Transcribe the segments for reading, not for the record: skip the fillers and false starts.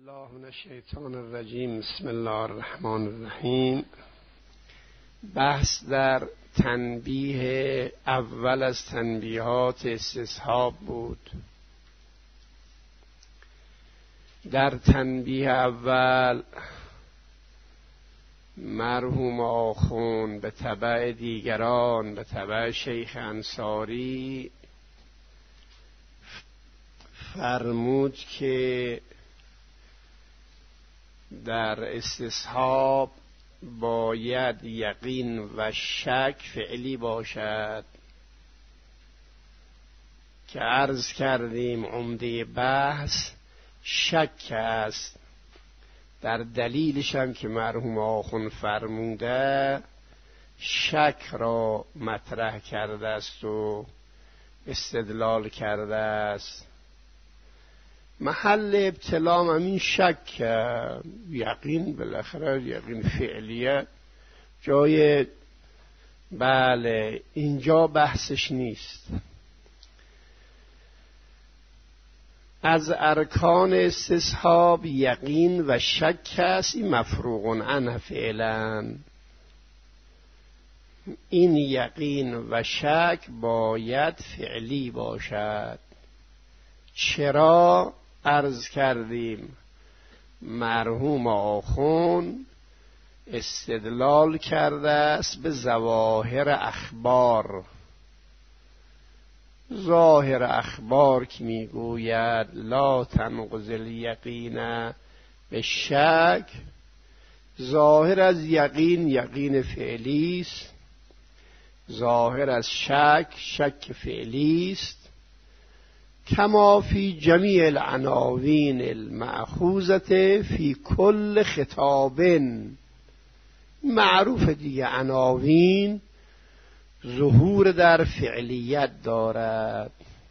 الله من الشیطان الرجیم. بسم الله الرحمن الرحیم. بحث در تنبیه اول از تنبیهات استصحاب بود. در تنبیه اول مرحوم آخوند به تبع دیگران، به تبع شیخ انصاری فرمود که در استصحاب باید یقین و شک فعلی باشد که عرض کردیم عمده بحث شک است. در دلیلش هم که مرحوم آخوند فرموده شک را مطرح کرده است و استدلال کرده است. محل ابتلام همین شک، یقین بالاخره یقین فعلیه جای بله اینجا بحثش نیست. از ارکان استصحاب یقین و شک است، این مفروغ عنه فعلا. این یقین و شک باید فعلی باشد. چرا؟ عرض کردیم مرحوم آخوند استدلال کرده است به ظواهر اخبار. ظاهر اخبار که میگوید لا تنقض الیقین به شک، ظاهر از یقین یقین فعلی است، ظاهر از شک شک فعلی است. کما فی جمیع العناوین المأخوذة فی کل خطاب، معروف دیگه عناوین ظهور در فعلیت دارد.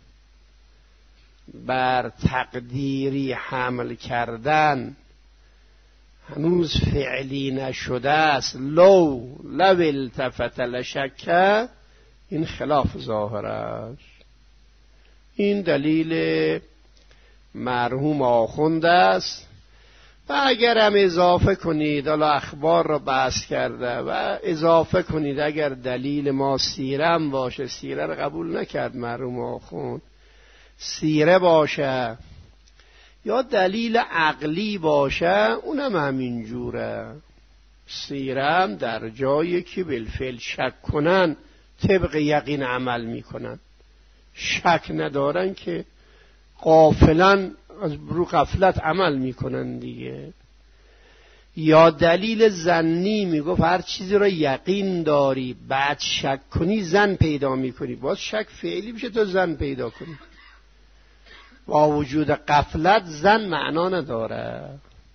بر تقدیری حمل کردن هنوز فعلی نشده است. لو التفت لشک، این خلاف ظاهر است. این دلیل مرحوم آخوند است. و اگر هم اضافه کنید، حالا اخبار را بحث کرده، و اضافه کنید اگر دلیل ما سیره هم باشه، سیره را قبول نکرد مرحوم آخوند، سیره باشه یا دلیل عقلی باشه اونم همین جوره. سیره هم در جایی که بالفعل شک کنن طبق یقین عمل میکنن، شک ندارن که غافلن از رو غفلت عمل میکنن دیگه. یا دلیل ظنی میگفت هر چیزی را یقین داری بعد شک کنی ظن پیدا میکنی، باز شک فعلی بشه تا ظن پیدا کنی. با وجود غفلت ظن معنا نداره.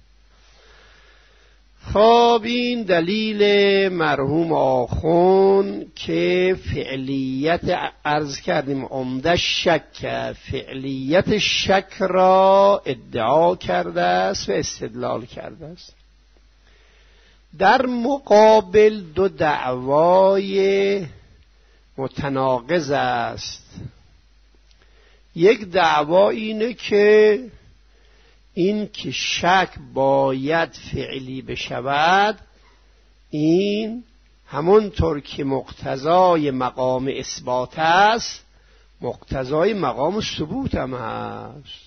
خب این دلیل مرحوم آخوند که فعلیت عرض کردیم عمده شک، فعلیت شک را ادعا کرده است و استدلال کرده است. در مقابل دو دعوای متناقض است. یک دعوا اینه که این که شک باید فعلی بشود، این همونطور که مقتضای مقام اثبات است مقتضای مقام ثبوت هم هست.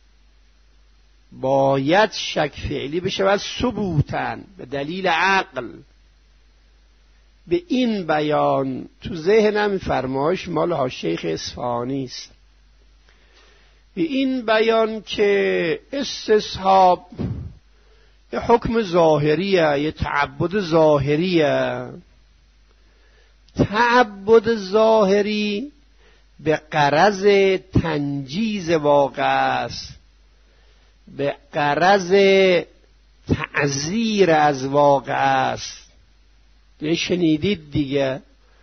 باید شک فعلی بشود ثبوتاً به دلیل عقل. به این بیان تو ذهنم فرمایش مال شیخ اصفهانی است. به این بیان که استصحاب یه حکم ظاهریه، یه تعبد ظاهریه. تعبد ظاهری به غرض تنجیز واقع است، به غرض تعزیر از واقع است. یه شنیدید دیگه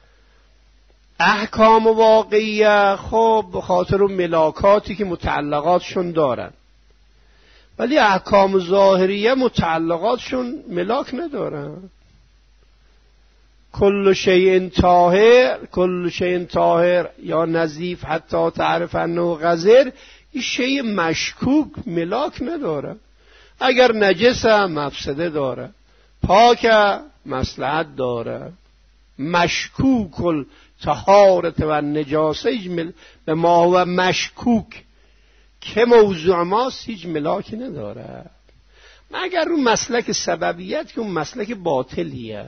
احکام واقعیه خب به خاطر اون ملاکاتی که متعلقاتشون دارن، ولی احکام ظاهریه متعلقاتشون ملاک ندارن. کل شیء طاهر یا نظیف حتی تعرف انه قذر، این شیء مشکوک ملاک نداره. اگر نجس مفسده داره، پاک مصلحت داره. مشکوک الطهارت و نجاسه اجمل به ما و مشکوک که موضوع ماست هیچ ملاکی نداره مگر اون مسلک سببیت که اون مسلک باطلیه.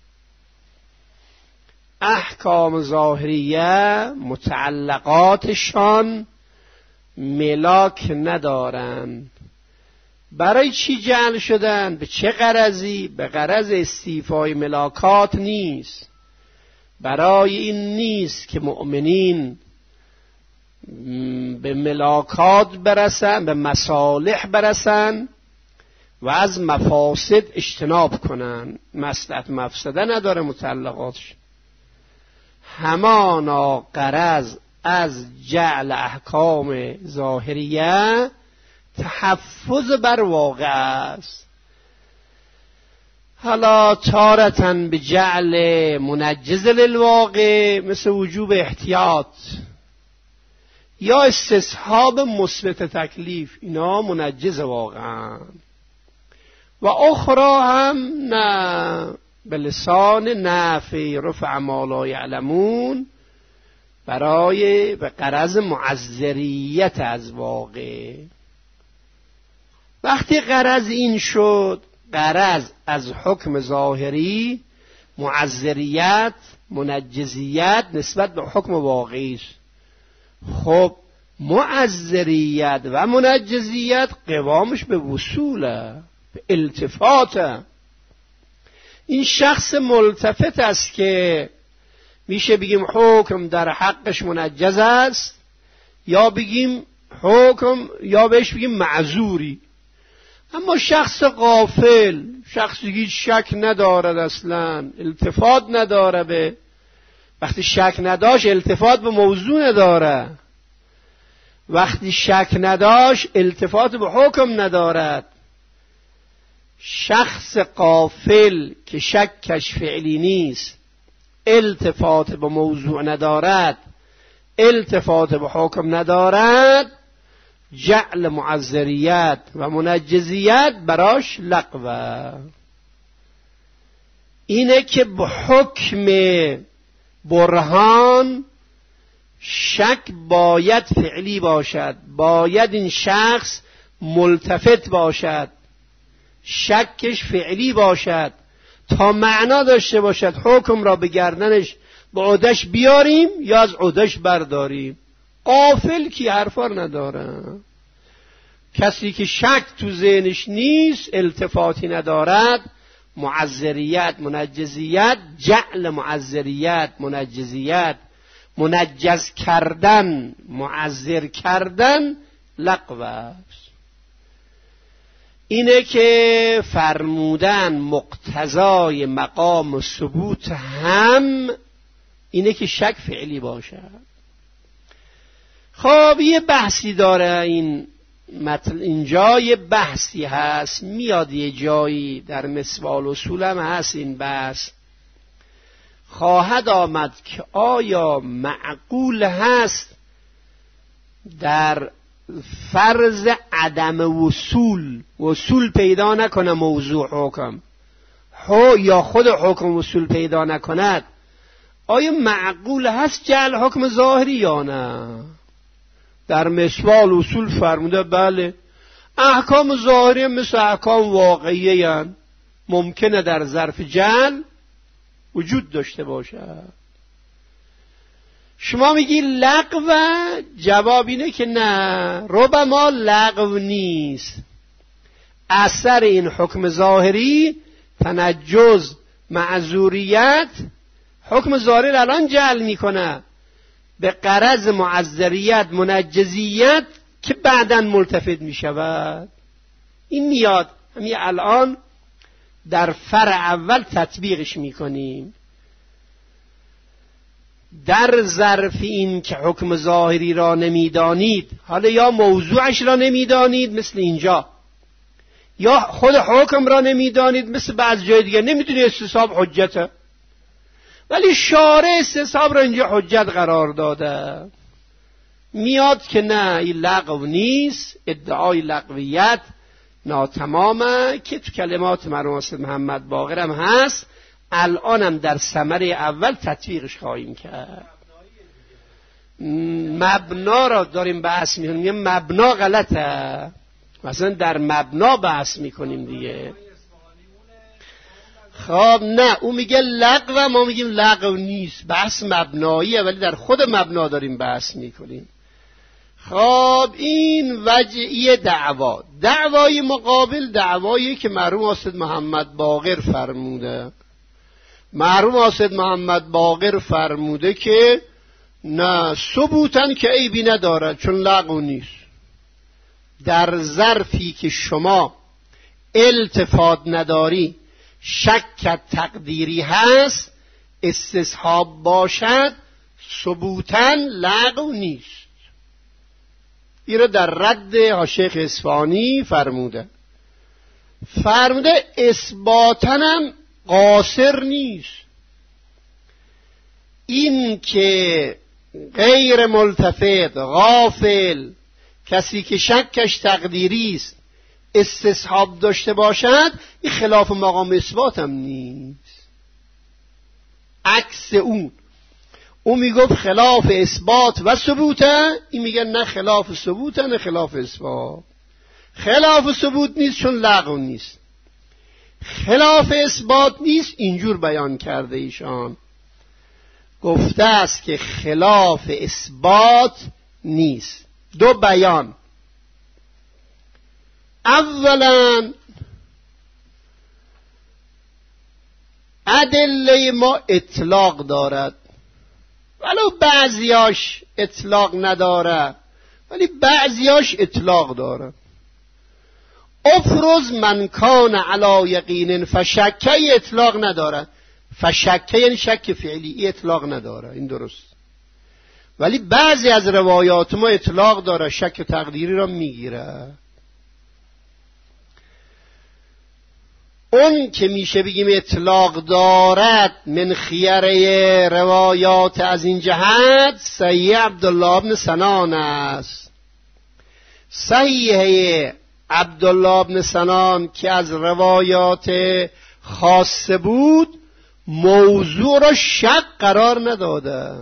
احکام ظاهریه متعلقاتشان ملاک ندارن. برای چی جعل شدن؟ به چه غرضی؟ به غرض استیفای ملاکات نیست. برای این نیست که مؤمنین به ملاکات برسن، به مصالح برسن و از مفاسد اجتناب کنن. مصلحت مفسده نداره متعلقاتش. همانا غرض از جعل احکام ظاهریه تحفظ بر واقع است. حالا تارتن به جعل منجز للواقع مثل وجوب احتیاط یا استصحاب مثبت تکلیف، اینا منجز واقعا. و اخرى هم نه، به لسان نفی رفع ما لا یعلمون، برای به غرض معذریت از واقع. وقتی غرض این شد، غرض از حکم ظاهری معذریت، منجزیت نسبت به حکم واقعی است. خب معذریت و منجزیت قوامش به وصوله، به التفاته. این شخص ملتفت است که میشه بگیم حکم در حقش منجز است، یا بگیم حکم، یا بهش بگیم معذوری. اما شخص غافل، شخصی که شک ندارد، اصلا التفات نداره به، وقتی شک نداشت التفات به موضوع نداره، وقتی شک نداشت التفات به حکم ندارد. شخص غافل که شکش فعلی نیست، التفات به موضوع ندارد، التفات به حکم ندارد، جعل معذریت و منجزیت براش لغوه. اینه که به حکم برهان شک باید فعلی باشد، باید این شخص ملتفت باشد، شکش فعلی باشد تا معنا داشته باشد حکم را به گردنش به عهده‌اش بیاریم یا از عهده‌اش برداریم. غافل کی حرفا نداره. کسی که شک تو ذهنش نیست، التفاتی ندارد، معذریت منجزیت، جعل معذریت منجزیت، منجز کردن معذر کردن لغو است. اینه که فرمودن مقتضای مقام ثبوت هم اینه که شک فعلی باشد. خب یه بحثی داره این مطلب، اینجا یه بحثی هست، میاد یه جایی در مسوال اصول هم هست این بحث. خواهد آمد که آیا معقول هست در فرض عدم وصول پیدا نکنه موضوع حکم، یا خود حکم وصول پیدا نکند، آیا معقول هست جعل حکم ظاهری یا نه؟ در مسوال اصول فرموده بله، احکام ظاهری مثل احکام واقعی هستند، ممکنه در ظرف جعل وجود داشته باشه. شما میگی لغو، جواب اینه که نه، ربما لغو نیست. اثر این حکم ظاهری تنجز، معذوریت، حکم ظاهری الان جعل میکنه به غرض معذریت منجزیت که بعداً ملتفت میشود. این میاد همین الان در فرع اول تطبیقش میکنیم. در ظرف این که حکم ظاهری را نمیدانید، حالا یا موضوعش را نمیدانید مثل اینجا، یا خود حکم را نمیدانید مثل بعض جای دیگه، نمیدونی استصحاب حجته، ولی شارع استصحاب را اینجا حجت قرار داده. میاد که نه، این لغو نیست، ادعای لغویت ناتمامه که تو کلمات مرحوم استاد محمد باقر هم هست، الانم در ثمره اول تطبیقش خواهیم کرد. مبنا را داریم بحث میکنیم، مبنا غلطه، مثلا در مبنا بحث میکنیم دیگه. خب نه، او میگه لغو، ما میگیم لغو نیست، بحث مبناییه، ولی در خود مبنا داریم بحث میکنیم. خب این وجهی دعوای مقابل دعوایی که مرحوم استاد محمد باقر فرموده. مرحوم استاد محمد باقر فرموده که نه، ثبوتن که عیبی نداره چون لغو نیست. در ظرفی که شما التفات نداری، شک تقدیری هست، استصحاب باشد، ثبوتن لغو نیست. این رو در رد شیخ اصفهانی فرموده اثباتنم قاصر نیست. این که غیر ملتفت، غافل، کسی که شکش تقدیری است، استصحاب داشته باشد، این خلاف مقام اثبات هم نیست. عکس اون میگفت خلاف اثبات و ثبوته، این میگه نه خلاف ثبوته نه خلاف اثبات. خلاف ثبوت نیست چون لغو نیست، خلاف اثبات نیست، اینجور بیان کرده ایشان. گفته است که خلاف اثبات نیست. دو بیان. اولا ادله ما اطلاق دارد، ولو بعضیاش اطلاق نداره، ولی بعضیاش اطلاق داره. افرض من کان علی یقین فشکه اطلاق نداره، فشکه یعنی شک فعلی، اطلاق نداره، این درست. ولی بعضی از روایات ما اطلاق داره، شک تقدیری را میگیره. اون که میشه بگیم اطلاق دارد من خیره روایات از این جهت صحیح عبدالله بن سنان است. صحیح عبدالله بن سنان که از روایات خاصه بود، موضوع را شک قرار نداده.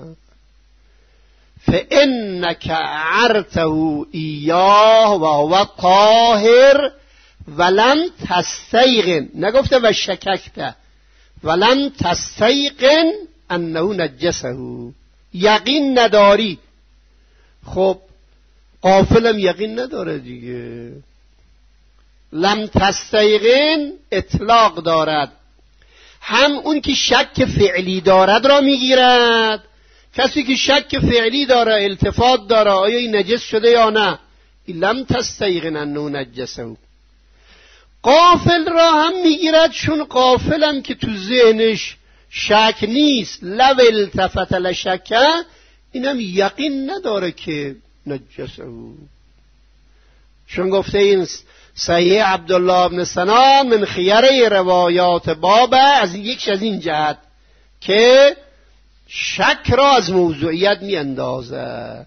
فإنک عرته ایاه و هو قاهر ولم تستیقن، نگفته و شککته، ولم تستیقن انه نجسه، یقین نداری. خب غافلم یقین نداره دیگه. لم تستیقن اطلاق دارد، هم اون که شک فعلی دارد را میگیرد. کسی که شک فعلی داره، التفات داره، آیا این نجس شده یا نه، لم تستیقن انه نجسه. غافل را هم میگیرد، چون غافلم که تو ذهنش شک نیست، لو التفت لشک، اینم یقین نداره که نجسه. چون گفته این صحیح عبدالله بن سنان من خیره روایات بابه، از یکش از این جهت که شک را از موضوعیت می اندازه.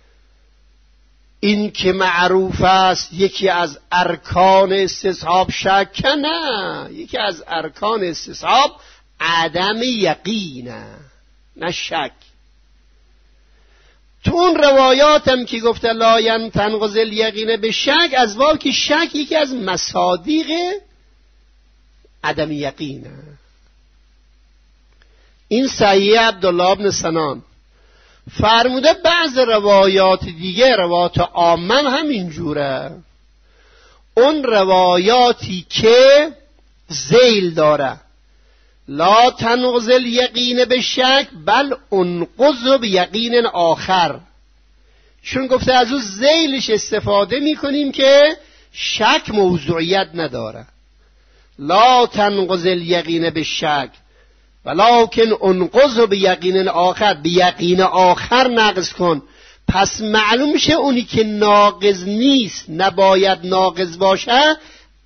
این که معروف است یکی از ارکان استصحاب شک، نه، یکی از ارکان استصحاب عدم یقینه، نه شک. تو اون روایاتم که گفته لا تنقض الیقین به شک، از باب که شک یکی از مصادیق عدم یقینه. این صحیح عبدالله بن سنان فرموده. بعض روایات دیگه، روایات عامه هم اینجوره. اون روایاتی که ذیل داره، لا تنقض الیقین به شک بل انقض بیقین آخر، چون گفته از اون ذیلش استفاده میکنیم که شک موضوعیت نداره. لا تنقض الیقین به شک ولکن انقض بیقین آخر، بیقین آخر نقض کن. پس معلوم میشه اونی که ناقض نیست، نباید ناقض باشه،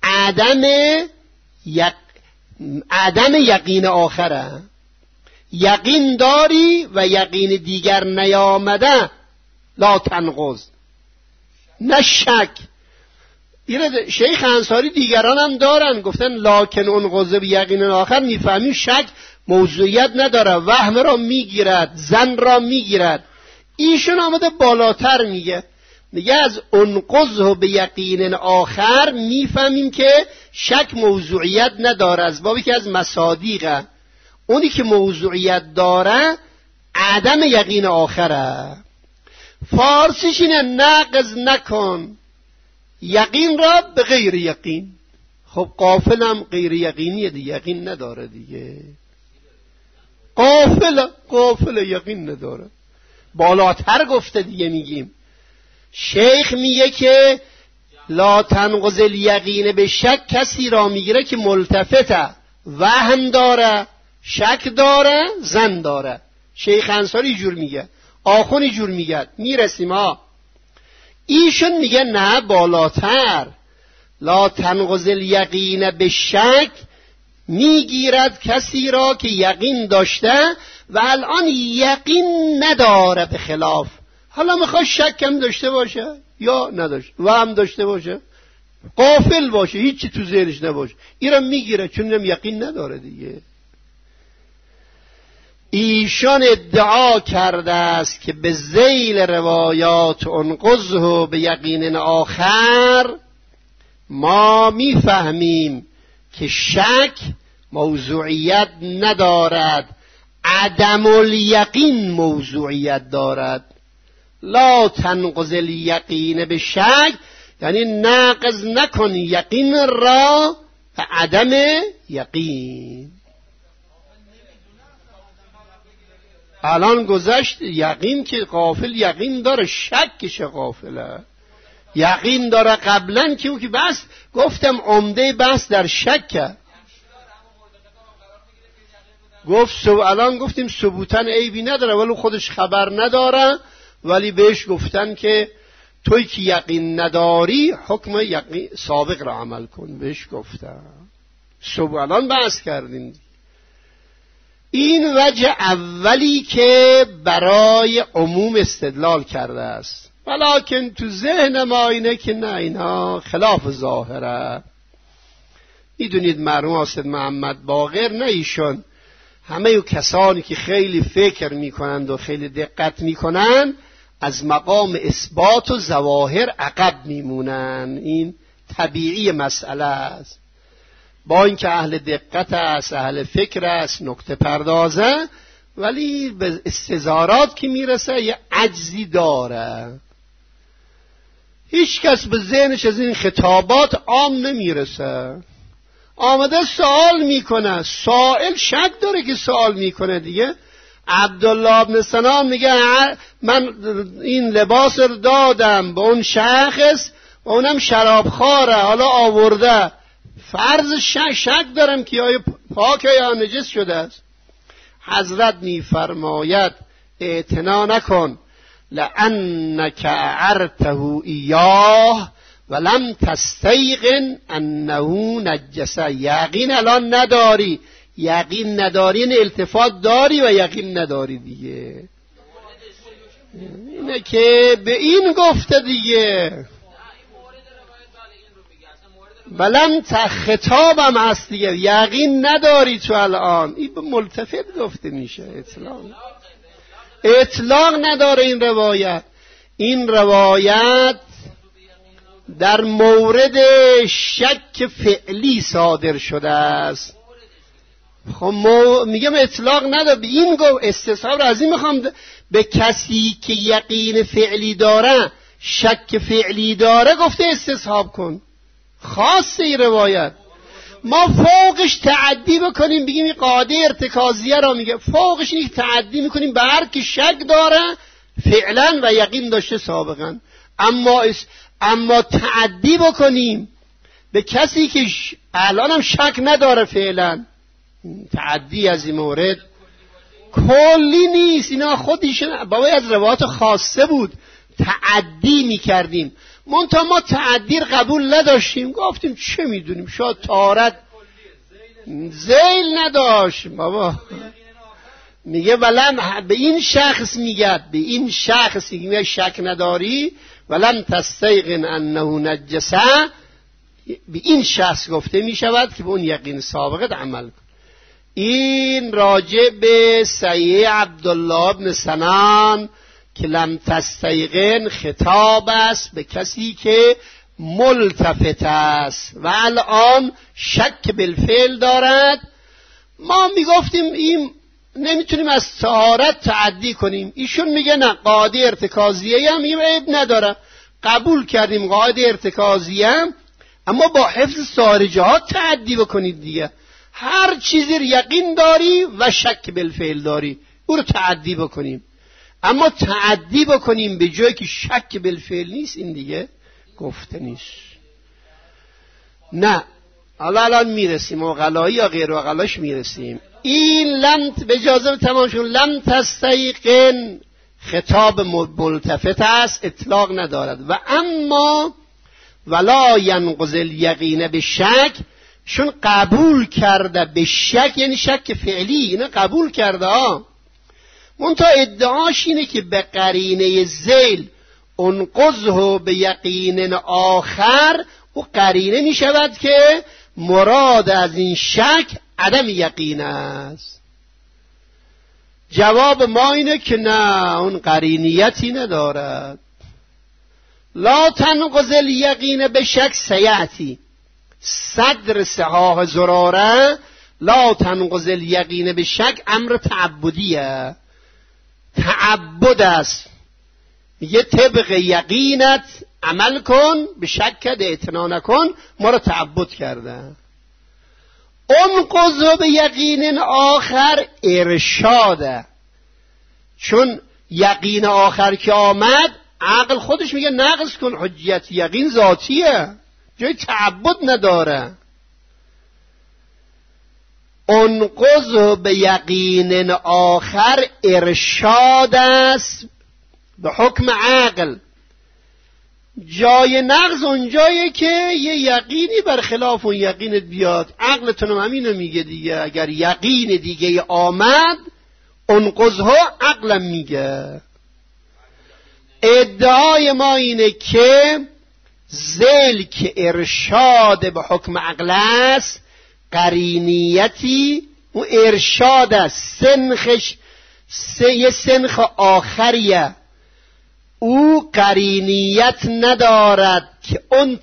عدم یقین آخره. یقین داری و یقین دیگر نیامده، لا تنقض، نه شک. این شیخ انصاری دیگران هم دارن، گفتن لکن انقض بیقین آخر، میفهمیم شک موضوعیت نداره، وهم را میگیرد، ظن را میگیرد. ایشون آمده بالاتر میگه از انقض به یقین آخر میفهمیم که شک موضوعیت نداره، از بابی که از مصادیقه. اونی که موضوعیت داره عدم یقین آخره. فارسیش اینه نقض نکن یقین را به غیر یقین. خب غافلم غیر یقینیه دیگه، یقین نداره دیگه. غافل یقین نداره. بالاتر گفته دیگه. میگیم شیخ میگه که لا تنقض الیقین به شک، کسی را میگیره که ملتفته، وهم داره، شک داره، ظن داره. شیخ انصاری جور میگه، آخونی جور میگه. میرسیم ها. ایشون میگه نه، بالاتر. لا تنقض الیقین به شک، میگیرد کسی را که یقین داشته و الان یقین نداره، به خلاف. حالا میخواد شک هم داشته باشه یا نداشته، و هم داشته باشه، غافل باشه، هیچی تو ذهنش نباشه، این را میگیره چون هم یقین نداره دیگه. ایشان ادعا کرده است که به ذیل روایات انقضه به یقین آخر ما میفهمیم که شک موضوعیت ندارد، عدم الیقین موضوعیت دارد. لا تنقض الیقین به شک یعنی نقض نکن یقین را به عدم یقین. الان گذشت یقین که غافل یقین داره، شکش غافله. یقین داره قبلا که او که بس گفتم عمده بس در شک گفت. الان گفتیم ثبوتن عیبی نداره ولی خودش خبر نداره، ولی بهش گفتن که توی که یقین نداری حکم یقین سابق را عمل کن، بهش گفتن. الان بحث کردیم. این وجه اولی که برای عموم استدلال کرده است. ولیکن تو ذهن ما اینه که نه، اینها خلاف ظاهره. میدونید مرحوم حافظ محمد باقر، نه ایشون، همه کسانی که خیلی فکر میکنند و خیلی دقت میکنند از مقام اثبات و ظواهر عقب میمونن. این طبیعی مسئله است. با اینکه اهل دقت است، اهل فکر است، نکته پردازه، ولی به استظهارات که میرسه یه عجزی داره. هیچ کس به ذهنش از این خطابات عام نمیرسه. آمده سوال میکنه، سائل شک داره که سوال میکنه دیگه. عبدالله ابن سلام میگه من این لباس رو دادم به اون شخص و اونم شرابخواره، حالا آورده، فرض شک دارم که آیا پاکه یا نجس شده است. حضرت میفرماید اعتنا نکن، لأنک اعرته ایاه ولم تستیقن انه نجسه. یقین الان نداری، یقین نداری، این التفات داری و یقین نداری دیگه. اینه که به این گفته دیگه. بلم خطابم هست دیگه، یقین نداری تو الان. این به ملتفت گفته میشه، اطلاق نداره این روایت. این روایت در مورد شک فعلی صادر شده است. خب میگم اطلاق نداره، به این گفت استصحاب از این میخوام به کسی که یقین فعلی داره، شک فعلی داره، گفته استصحاب کن. خاصه این روایت. ما فوقش تعدی بکنیم بگیم این قاعده ارتکازیه را میگه، فوقش این تعدی میکنیم به هر کی شک داره فعلا و یقین داشته سابقا. اما تعدی بکنیم به کسی که الان هم شک نداره فعلا، تعدی از این مورد کلی نیست. اینا خودشون بابای از روایات خاصه بود، تعدی میکردیم. منتها ما تعدی قبول نداشتیم، گفتیم چه میدونیم، شاید طارت ذیل نداشت. بابا میگه ولم به این شخص میگه، به این شخص میگه شک نداری، ولم تستیقن انه نجسه، به این شخص گفته می شود که به اون یقین سابقت عمل کن. این راجع به صحیح عبدالله بن سنان که لم تستیقن خطاب است به کسی که ملتفت است و الان شک بالفعل دارد. ما میگفتیم این نمیتونیم از طهارت تعدی کنیم، ایشون میگه نه قاعده ارتکازیه هم عیب نداره، قبول کردیم قاعده ارتکازیه هم، اما با حفظ سایر جهات تعدی بکنید دیگه. هر چیزی یقین داری و شک بالفعل داری او رو تعدی بکنیم، اما تعدی بکنیم به جایی که شک بالفعل نیست این دیگه گفته نیست. نه الان میرسیم عقلایی یا غیر عقلاش میرسیم. این لم به اجازه تمام شد لم تستیقن خطاب ملتفت است، اطلاق ندارد. و اما ولا ینقض الیقین به شک، شون قبول کرده به شک یعنی شک فعلی، اینه قبول کرده ها، منتها ادعاش اینه که به قرینه ذیل انقضه به یقین آخر، او قرینه می شود که مراد از این شک عدم یقین است. جواب ما اینه که نه، اون قرینیتی ندارد. لا تنقض الیقین به شک سیعتی صدر صحاح زراره. لا تنقض الیقین به شک امر تعبدیه، تعبد است، میگه طبق یقینت عمل کن، به شکت اعتنا نکن، ما رو تعبد کرده. انقض به یقین آخر ارشاده، چون یقین آخر که آمد عقل خودش میگه نقض کن، حجیت یقین ذاتیه، جای تعبد نداره. انقض به یقین آخر ارشاد است به حکم عقل. جای نقض اون جایه که یه یقینی برخلاف اون یقینت بیاد، عقلتون همینو میگه دیگه. اگر یقین دیگه آمد انقضها عقلم میگه. ادعای ما اینه که ذیل که ارشاد به حکم عقل است، قرینیتی و ارشاد است، سنخش یه سنخ آخریه، او قرینیت ندارد که اون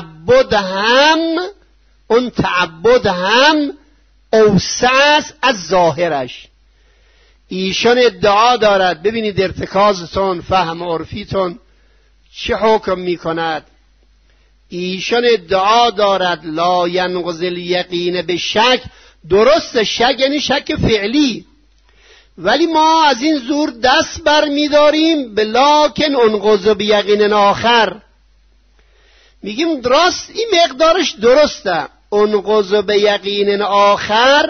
تعبد هم اوسع است از ظاهرش. ایشان ادعا دارد، ببینید ارتکازتون فهم عرفیتون چه حکم میکند. ایشان ادعا دارد لا ینقض الیقین به شک. درست، شک یعنی شک فعلی، ولی ما از این زور دست بر می‌داریم به لکن انقض بیقین آخر. میگیم درست، این مقدارش درسته، انقض بیقین آخر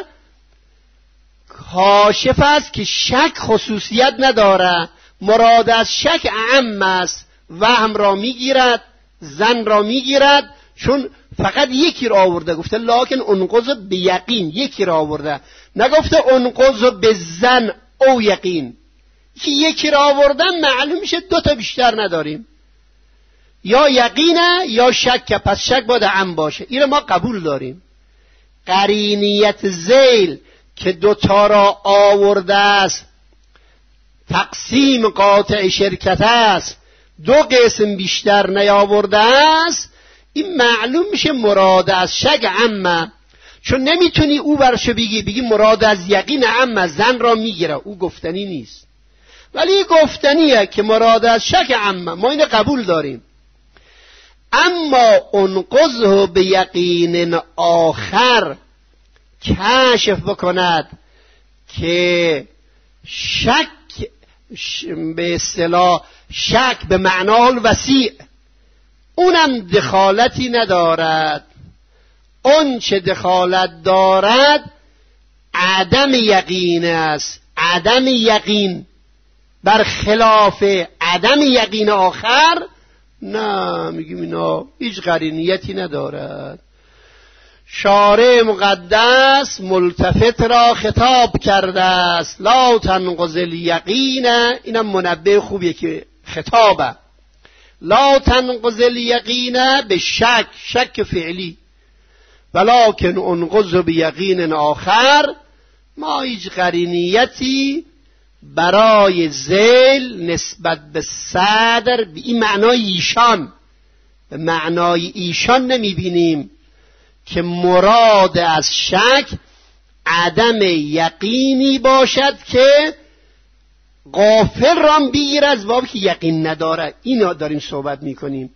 کاشف است که شک خصوصیت نداره، مراد از شک اعم است، وهم را میگیرد، ظن را میگیرد، چون فقط یکی را آورده، گفته لکن انقض بیقین، یکی را آورده، نگفته انقض بظن او یقین. که یکی را آوردن معلوم میشه دو تا بیشتر نداریم، یا یقینه یا شک، پس شک باید عم باشه، این ما قبول داریم. قرینیت ذیل که دوتا را آورده است، تقسیم قاطع شرکت است، دو قسم بیشتر نیاورده است، این معلوم میشه مراد از شک عمه، چون نمیتونی او برشو بگی مراد از یقین عمه، زن را میگیره، او گفتنی نیست، ولی گفتنیه که مراد از شک عمه، ما اینو قبول داریم. اما انقضه به یقین آخر کشف بکند که شک به اصطلاح شک به معنای وسیع اونم دخالتی ندارد. اون چه دخالت دارد عدم یقین است، عدم یقین برخلاف عدم یقین آخر نه، میگیم اینا هیچ قرینیتی ندارد. شارع مقدس ملتفت را خطاب کرده است، لا تنقض الیقین، اینم منبه خوبیه که خطابه، لا تنقض الیقین به شک، شک فعلی، ولکن انقض بیقین آخر. ما هیچ قرینیتی برای ذیل نسبت به صدر به این معنای ایشان، به معنای ایشان نمیبینیم که مراد از شک عدم یقینی باشد که غافل رام بگیر از بابی که یقین نداره. اینا داریم صحبت میکنیم.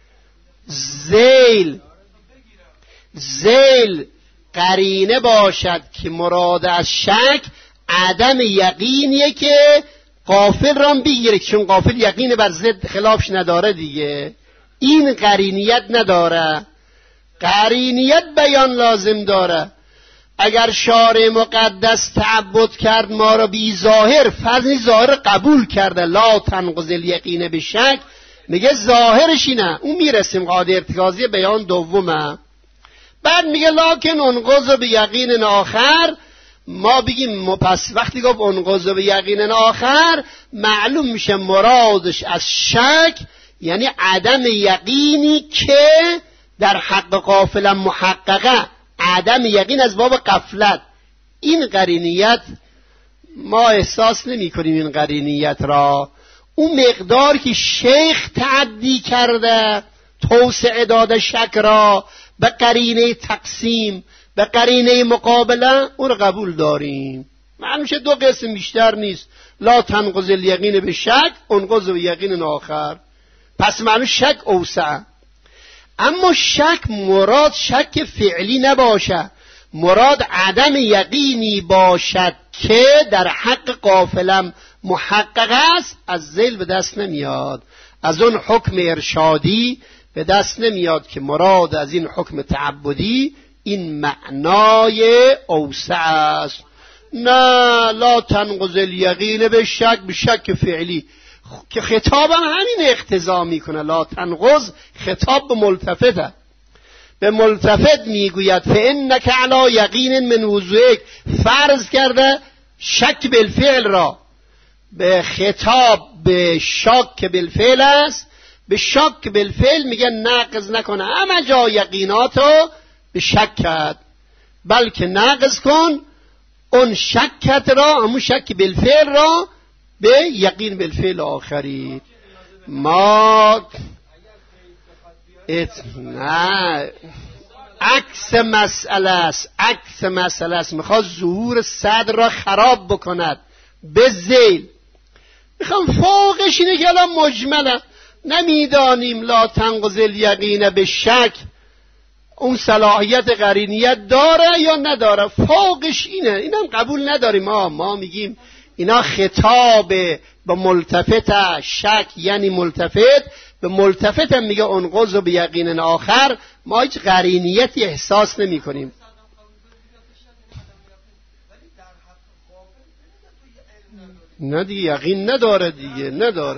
ذیل قرینه باشد که مراد از شک عدم یقینیه که غافل رام بگیره، چون غافل یقین بر ضد خلافش نداره دیگه. این قرینیت نداره، قرینیت بیان لازم داره. اگر شارع مقدس تعبد کرد ما را بی ظاهر، فرض ظاهر قبول کرده، لا تنقض الیقین به شک، میگه ظاهرش اینه، اون میرسیم قاعده ارتکازی بیان دومه. بعد میگه لکن انقض به یقین آخر، ما بگیم پس وقتی گفت انقض به یقین آخر معلوم میشه مرادش از شک یعنی عدم یقینی که در حق غافل محققه، عدم یقین از باب غفلت. این قرینیت ما احساس نمی کنیم، این قرینیت را اون مقدار که شیخ تعدی کرده توسعه داده شک را به قرینه تقسیم، به قرینه مقابله، اون رو قبول داریم. معنیشه دو قسم بیشتر نیست، لا تنقض الیقین به شک، انقض به یقین آخر. پس معنی شک اوسع. اما شک مراد شک فعلی نباشه، مراد عدم یقینی باشد که در حق غافلم محقق است، از ذیل به دست نمیاد، از اون حکم ارشادی به دست نمیاد که مراد از این حکم تعبدی این معنای اوسع است. نه، لا تنقض الیقین به شک، به شک فعلی که خطابم همین اقتضا میکنه. لا تنقض خطاب به ملتفته، به ملتفت میگوید فانک علی یقین من وضوئک، فرض کرده شک بالفعل را به خطاب به شک بالفعل است. به شک بالفعل میگه نقض نکنه همه جا یقیناتو به شک کرد، بلکه نقض کن اون شکت را، همون شک بالفعل را به یقین بالفعل آخری. ما نه، عکس مسئله است، عکس مسئله است. میخواد ظهور صدر را خراب بکند به ذیل. میخوام فوقش اینه که الان مجمله نمیدانیم لا تنقض الیقین به شک اون صلاحیت قرینیت داره یا نداره، فوقش اینه، اینم قبول نداریم. ما میگیم اینا خطاب به ملتفت شک، یعنی ملتفت به ملتفت هم میگه انقض به یقین آخر. ما هیچ قرینیتی احساس نمی کنیم. نه دیگه یقین نداره دیگه،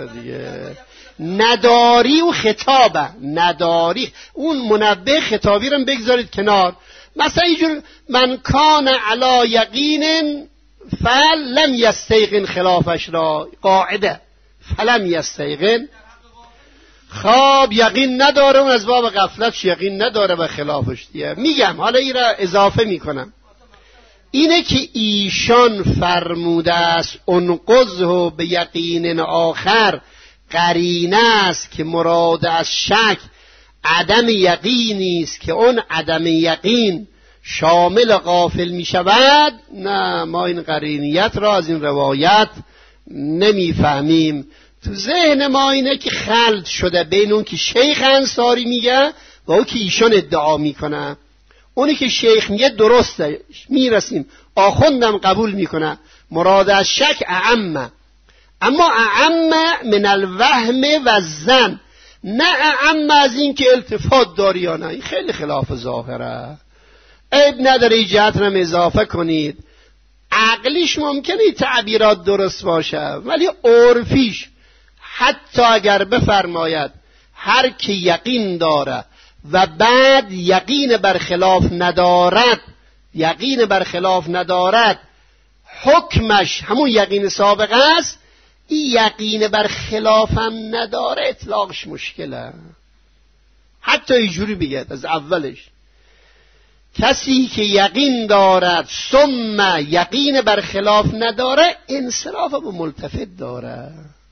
نداری و خطابه، نداری اون منبه خطابی رو بگذارید کنار. مثلا اینجور من کان علی یقین فلم یستیقن، خلافش را قاعده فلم یستیقن، خواب یقین نداره، اون از باب غفلتش یقین نداره و خلافش دیگه. میگم حالا این را اضافه میکنم، اینه که ایشان فرموده است انقضه به یقین آخر قرینه است که مراد از شک عدم یقینی است که اون عدم یقین شامل غافل می شود. نه، ما این قرینیت را از این روایت نمیفهمیم. تو ذهن ما اینه که خلط شده بین اون که شیخ انصاری میگه و اون که ایشان ادعا میکنه. اونی که شیخ میگه درسته، میرسیم، آخوندم قبول میکنه مراد از شک اعم، اما اعم من الوهم و الظن، نه اعم از این که التفات داری یا نه. این خیلی خلاف ظاهره، عیب نداره این جهت رو اضافه کنید. عقلیش ممکنه تعبیرات درست باشه ولی عرفیش حتی اگر بفرماید هر که یقین داره و بعد یقین برخلاف ندارد، حکمش همون یقین سابق است، این یقین بر خلافم نداره اطلاقش مشکله. حتی اینجوری بگید از اولش کسی که یقین دارد ثم یقین بر خلاف نداره انصراف به ملتفت داره.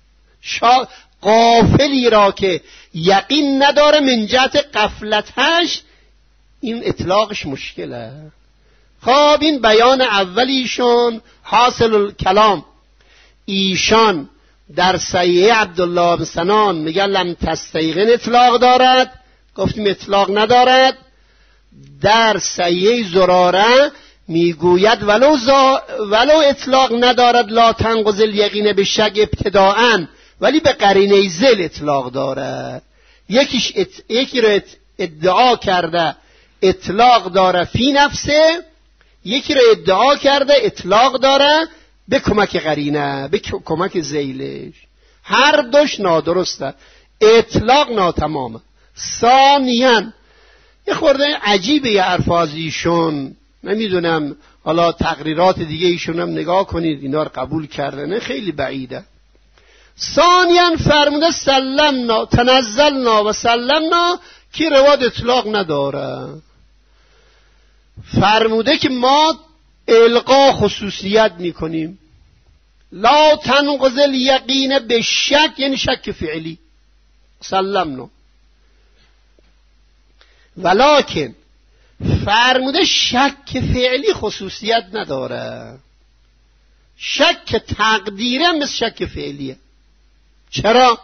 غافلی را که یقین نداره من جهت غفلتش این اطلاقش مشکله. خب این بیان اولیشون حاصل الکلام. ایشان در صحیح عبدالله بن سنان میگن لم تستیقن اطلاق دارد، گفتیم اطلاق ندارد. در صحیح زراره میگوید ولو اطلاق ندارد لا تنقض الیقین به شک ابتداءً، ولی به قرینه ذل اطلاق دارد. یکی رو ادعا کرده اطلاق داره فی نفسه، یکی رو ادعا کرده اطلاق داره به کمک قرینه، به کمک ذیلش. هر دوش نادرسته، اطلاق ناتمامه. ثانیاً یه خورده عجیبه یه الفاظیشون، نمیدونم حالا تقریرات دیگه ایشون هم نگاه کنید اینا رو قبول کرده نه، خیلی بعیده. ثانیاً فرموده سلمنا تنزلنا و سلمنا که رواد اطلاق نداره. فرموده که ما القا خصوصیت میکنیم. لا تنقض الیقین به شک یعنی شک فعلی سلمنا، ولکن فرموده شک فعلی خصوصیت نداره. شک تقدیری هم مثل شک فعلیه. چرا؟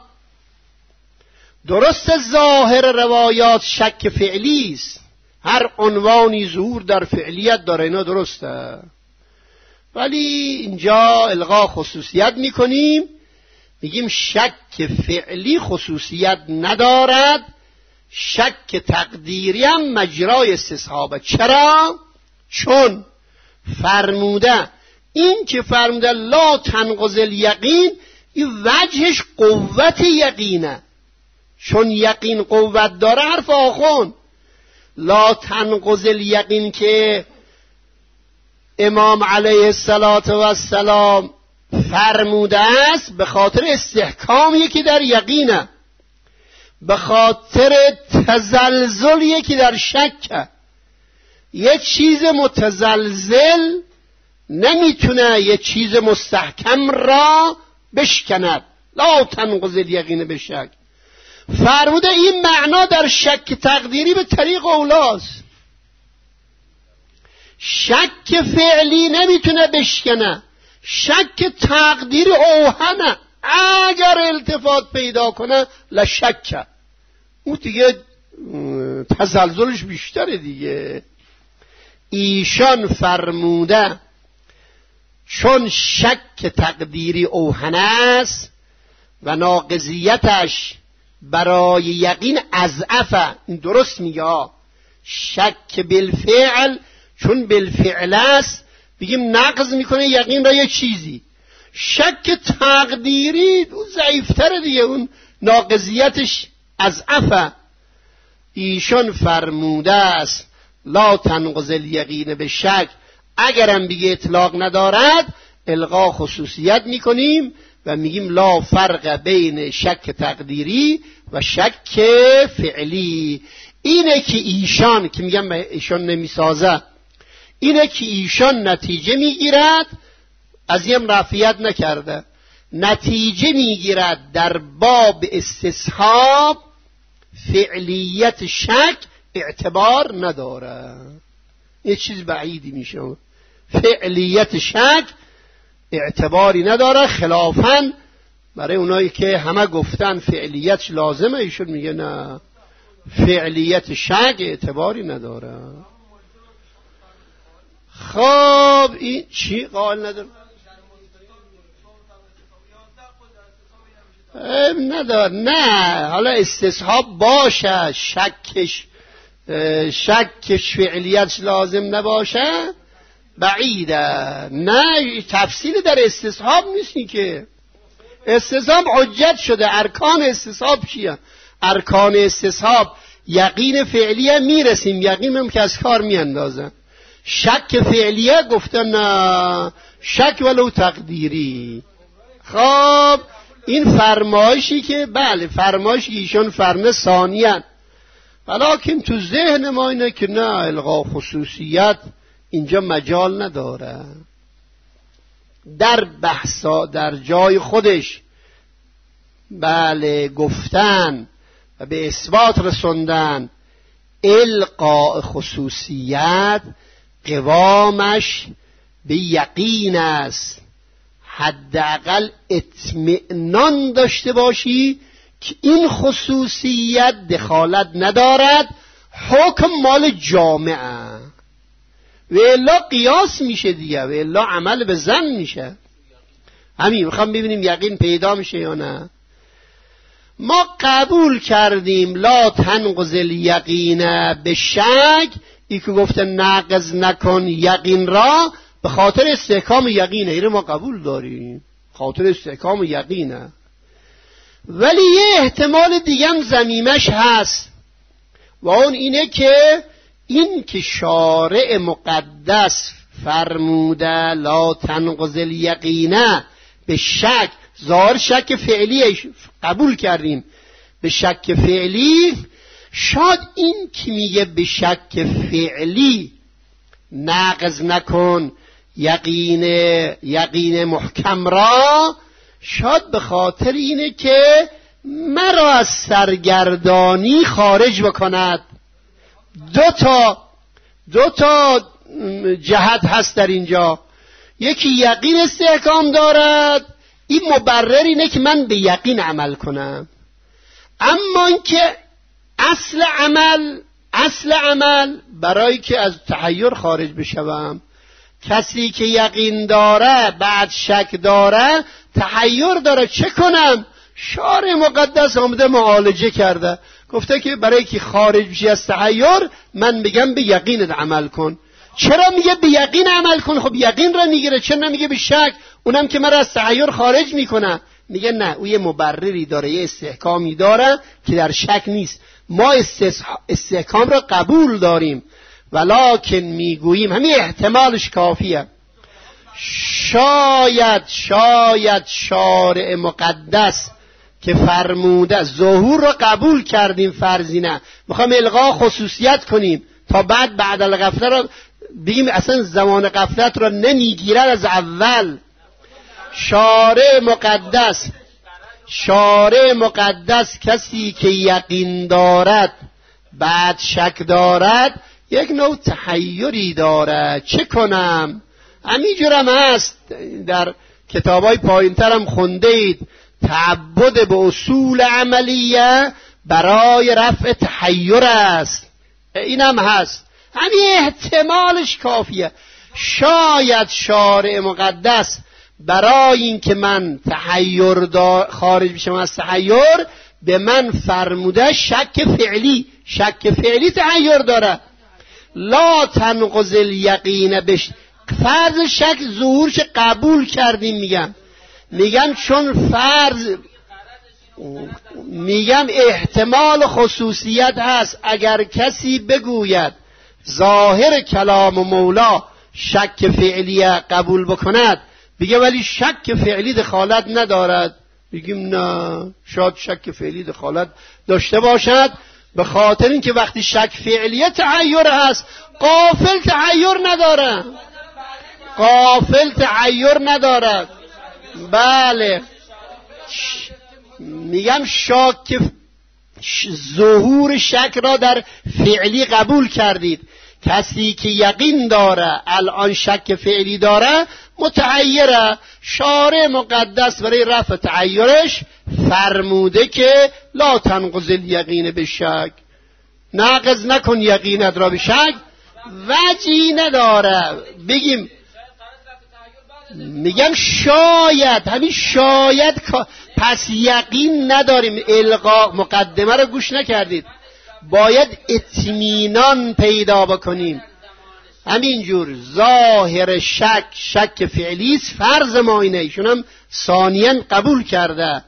درست ظاهر روایات شک فعلی است، هر عنوانی ظهور در فعلیت داره، اینا درسته، ولی اینجا الغا خصوصیت میکنیم، میگیم شک فعلی خصوصیت ندارد، شک تقدیری هم مجرای استصحابه. چرا؟ چون فرموده این که فرموده لا تنقض الیقین، این وجهش قوت یقینه، چون یقین قوت داره حرف آخون. لا تنقض الیقین که امام علیه السلام فرموده است به خاطر استحکامی که در یقینه، به خاطر تزلزلی که در شکه. یه چیز متزلزل نمیتونه یه چیز مستحکم را بشکند. لا تنقض الیقین به شک. فرموده این معنا در شک تقدیری به طریق اولاست. شک فعلی نمیتونه بشکنه، شک تقدیری اوهنه، اگر التفات پیدا کنه لشکه، اون دیگه تزلزلش بیشتره دیگه. ایشان فرموده چون شک تقدیری اوهنه است و ناقضیتش برای یقین اضعفه. این درست میگه، شک بالفعل چون بالفعل است بگیم نقض میکنه یقین را یه چیزی. شک تقدیری اون ضعیفتره دیگه، اون ناقضیتش اضعفه. ایشان فرموده است لا تنقض الیقین به شک، اگرم بگه اطلاق ندارد الغا خصوصیت میکنیم و میگیم لا فرق بین شک تقدیری و شک فعلی. اینه که ایشان که میگم ایشان نمیسازه، اینه که ایشان نتیجه میگیرد، از این رفعیت نکرده، نتیجه میگیرد در باب استصحاب فعلیت شک اعتبار نداره. یه چیز بعیدی میشه، فعلیت شک اعتباری نداره، خلافاً برای اونایی که همه گفتن فعلیتش لازمه، ایشون میگه نه، فعلیت شک اعتباری نداره. خب این چی قائل نداره؟ نداره، نه حالا استصحاب باشه، شکش فعلیتش لازم نباشه بعیده. نه تفصیل در استصحاب نیستی که استصحاب حجت شده. ارکان استصحاب چیه؟ ارکان استصحاب یقین فعلیه میرسیم، یقین هم که از کار میاندازن. شک فعلیه گفتن نه، شک ولو تقدیری. خب این فرمایشی که بله فرمایشی ایشون فرمه ثانیاً، ولیکن تو ذهن ما اینه که نه، الغا خصوصیت اینجا مجال نداره. در بحثا در جای خودش بله گفتن و به اثبات رسوندن، القاء خصوصیت قوامش به یقین است. حداقل اطمینان داشته باشی که این خصوصیت دخالت ندارد، حکم مال جامعه، و الا قیاس میشه دیگه، و الا عمل به ظن میشه. همین میخوام ببینیم یقین پیدا میشه یا نه. ما قبول کردیم لا تنقض الیقین به شک، ای که گفته نقض نکن یقین را، به خاطر استحکام یقینه، اینو ما قبول داریم، خاطر استحکام یقینه. ولی یه احتمال دیگه هم ضمیمش هست، و اون اینه که این که شارع مقدس فرموده لا تنقض الیقین به شک، ظاهر شک فعلی قبول کردیم، به شک فعلی، شاید این که میگه به شک فعلی نقض نکن یقین محکم را، شاید به خاطر اینه که مرا از سرگردانی خارج بکند. دو تا جهت هست در اینجا، یکی یقین استحکام دارد، این مبرر اینه که من به یقین عمل کنم. اما اینکه اصل عمل برای که از تحیر خارج بشوم، کسی که یقین داره بعد شک داره تحیر داره، چه کنم؟ شارع مقدس آمده معالجه کرده، گفته که برای که خارج بشی از تحیر من بگم به یقینت عمل کن. چرا میگه به یقین عمل کن؟ خب یقین را میگیره، چرا نمیگه به شک؟ اونم که مرا از تحیر خارج میکنه. میگه نه، او یه مبرری داره، یه استحکامی داره که در شک نیست. ما استحکام را قبول داریم، ولکن میگوییم همین احتمالش کافیه. شاید شارع مقدس که فرموده ظهور را قبول کردیم، فرضی نه، میخوام الغا خصوصیت کنیم تا بعد الغفله را بگیم اصلا زمان غفلت را نمیگیرد از اول. شارع مقدس کسی که یقین دارد بعد شک دارد یک نوع تحیری دارد، چه کنم؟ همینجورم هست، در کتابای پایین‌تر هم خوندید، تعبد به اصول عملیه برای رفع تحیر است، اینم هست. همین احتمالش کافیه. شاید شارع مقدس برای اینکه من خارج بشم از تحیر به من فرموده شک فعلی تحیر داره. لا تنقض الیقین فرض شک ظهورش قبول کردیم، میگم چون فرض احتمال خصوصیت هست. اگر کسی بگوید ظاهر کلام مولا شک فعلی قبول بکند، بگه ولی شک فعلی دخالت ندارد، بگیم نه، شاید شک فعلی دخالت داشته باشد، به خاطر اینکه وقتی شک فعلیه تحیر هست، غافل تحیر ندارد. بله، میگم ظهور شک را در فعلی قبول کردید. کسی که یقین داره الان شک فعلی داره متحیره. شارع مقدس برای رفع تحیرش فرموده که لا تنقض الیقین به شک، نقض نکن یقینت را به شک. وجهی نداره بگیم، میگم شاید، همین شاید، پس یقین نداریم. الغا مقدمه رو گوش نکردید، باید اطمینان پیدا بکنیم. همینجور ظاهر شک فعلیست، فرض ما اینه، ایشون هم ثانیاً قبول کرده.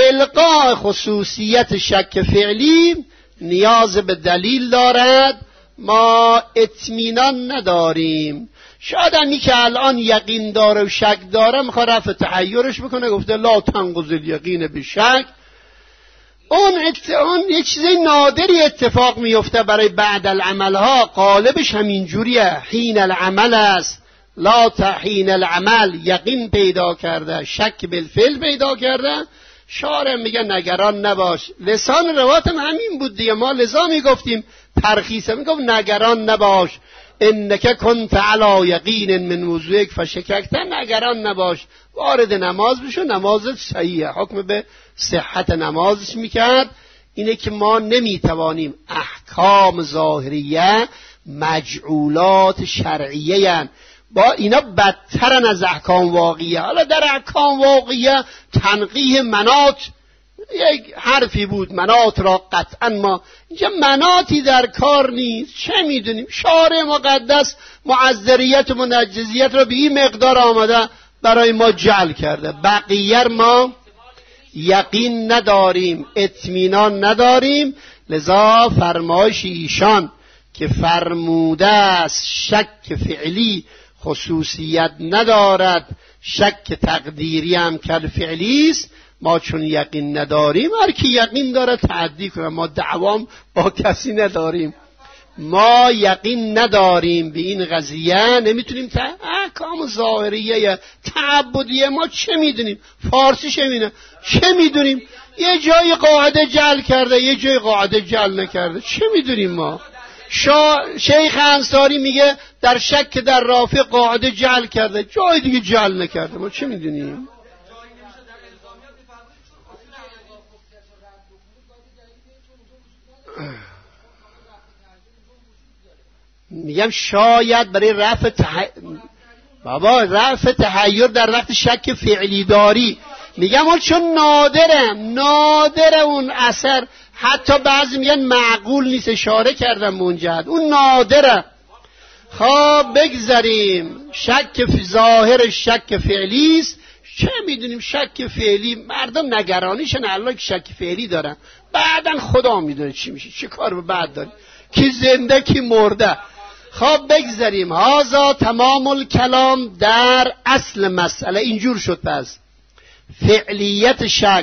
الغاء خصوصیت شک فعلی نیاز به دلیل دارد، ما اطمینان نداریم. شاید همی که الان یقین داره و شک داره میخواد رفع تحیرش بکنه، گفته لا تنقض الیقین بالشک. اون یه چیز نادری اتفاق میفته برای بعد العمل ها، قالبش همین جوریه. حین العمل است، لا حین العمل یقین پیدا کرده، شک بالفعل پیدا کرده. شارع میگه نگران نباش. لسان روایت همین بود دیگه، ما لذا میگفتیم ترخیصه، میگفت نگران نباش، انک کنت علی یقین من وضوئک فشککت. نگران نباش، وارد نماز بشو، نمازت صحیحه. حکم به صحت نمازش میکرد. اینه که ما نمیتوانیم احکام ظاهریه مجعولات شرعیه هن. با اینا بدترن از احکام واقعیه. حالا در احکام واقعیه تنقیح مناط یک حرفی بود، مناط را قطعا ما اینجا مناطی در کار نیست. چه میدونیم شارع مقدس معذریت و منجزیت را به این مقدار آمده برای ما جعل کرده، بقیه ما یقین نداریم، اطمینان نداریم. لذا فرمایش ایشان که فرموده است شک فعلی خصوصیت ندارد، شک تقدیری هم کل فعلی است. ما چون یقین نداریم، هر کی یقین داره تعدی کنه، ما دعوام با کسی نداریم. ما یقین نداریم به این قضیه، نمیتونیم احکام ظاهریه تعبدیه ما چه میدونیم؟ فارسی شمینه چه میدونیم؟ یه جای قاعده جعل کرده، یه جای قاعده جعل نکرده، چه میدونیم ما؟ شیخ انصاری میگه در شک در رافع قاعده جعل کرده، جای دیگه جعل نکرده، ما چه میدونیم؟ میگم شاید برای رفع رفع تحیر در وقت شک فعلی داری، میگم اون چون نادره اون اثر، حتی بعضی میگن معقول نیست، اشاره کردم به اون جهت، اون نادره. خب بگذاریم شک ظاهر شک فعلی است. چه میدونیم شک فعلی؟ مردم نگرانیشن الله که شک فعلی دارن، بعدن خدا میدونه چی میشه، چه کار به بعد داری، کی زنده کی مرده. خب بگذاریم هازا تمام الکلام در اصل مسئله. اینجور شد پس فعلیت شک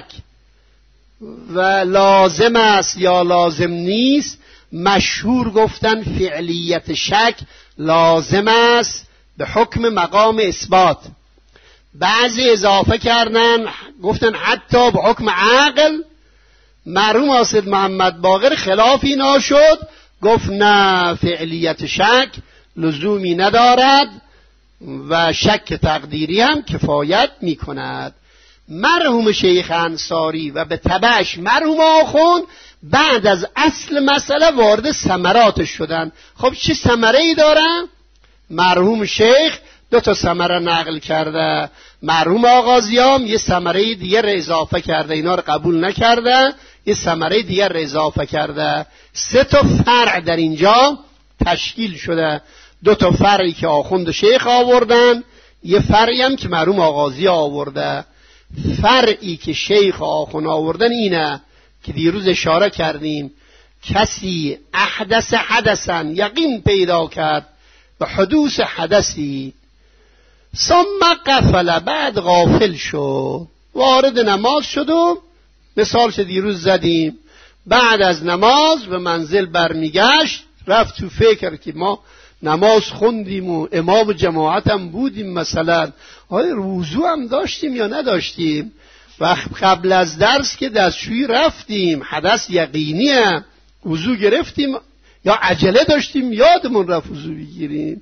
و لازم است یا لازم نیست. مشهور گفتن فعلیت شک لازم است به حکم مقام اثبات. بعضی اضافه کردن گفتن حتی به حکم عقل. مرحوم حاسد محمد باقر خلاف اینا شد، گفت نه، فعلیت شک لزومی ندارد و شک تقدیری هم کفایت می کند. مرحوم شیخ انصاری و به تبعش مرحوم آخوند بعد از اصل مسئله وارد ثمراتش شدن. خب چه ثمره ای دارن؟ مرحوم شیخ 2 ثمره نقل کرده، مرحوم آغازیام یه ثمره دیگر اضافه کرده، اینا رو قبول نکرده، یه ثمره دیگر اضافه کرده. 3 فرع در اینجا تشکیل شده. 2 فرعی که آخوند شیخ آوردن، یه فرعی هم که مرحوم آغازی آورده. فرعی که شیخ آخوند آوردن اینه که دیروز اشاره کردیم، کسی احدث حدثن یقین پیدا کرد به حدوث حدثی، ثم غفل، بعد غافل شد، وارد نماز شد و مثالش دیروز زدیم، بعد از نماز به منزل برمیگشت، رفت تو فکر که ما نماز خوندیم و امام جماعت هم بودیم، مثلا آیا وضو هم داشتیم یا نداشتیم، و قبل از درس که دستشویی رفتیم، حدث یقینیه، وضو گرفتیم یا عجله داشتیم یادمون رفت وضو بگیریم.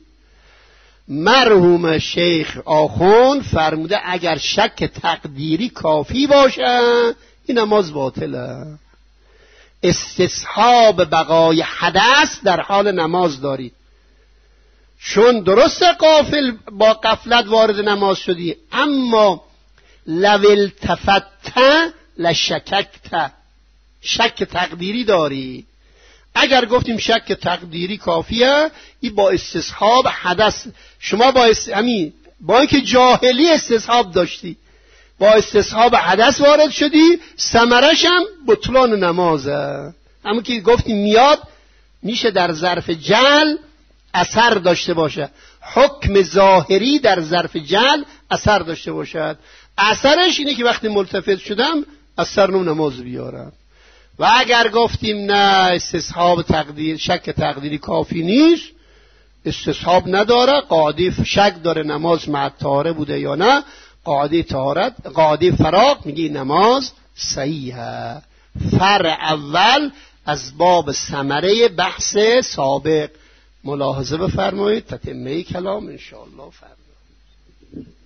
مرحوم شیخ آخوند فرموده اگر شک تقدیری کافی باشه این نماز باطله. استصحاب بقای حدث در حال نماز دارید، چون درست غافل با غفلت وارد نماز شدی، اما لو التفت لشککت، شک تقدیری داری. اگر گفتیم شک تقدیری کافیه، این با استصحاب حدث، شما با اینکه جاهلی استصحاب داشتی، با استصحاب حدث وارد شدی، ثمرش هم بطلان نمازه. همون که گفتیم میاد میشه در ظرف جعل اثر داشته باشه. حکم ظاهری در ظرف جعل اثر داشته باشد. اثرش اینه که وقتی ملتفت شدم از سرنو نماز بیارم. و اگر گفتیم نه استصحاب تقدیر، شک تقدیری کافی نیست، استصحاب نداره، قاعده شک داره نماز مع طهاره بوده یا نه، قاعده طهارت، قاعده فراغ میگه نماز صحیحه. فرع اول از باب ثمره بحث سابق. ملاحظه بفرمایید، تتمه کلام انشاءالله فرمایید.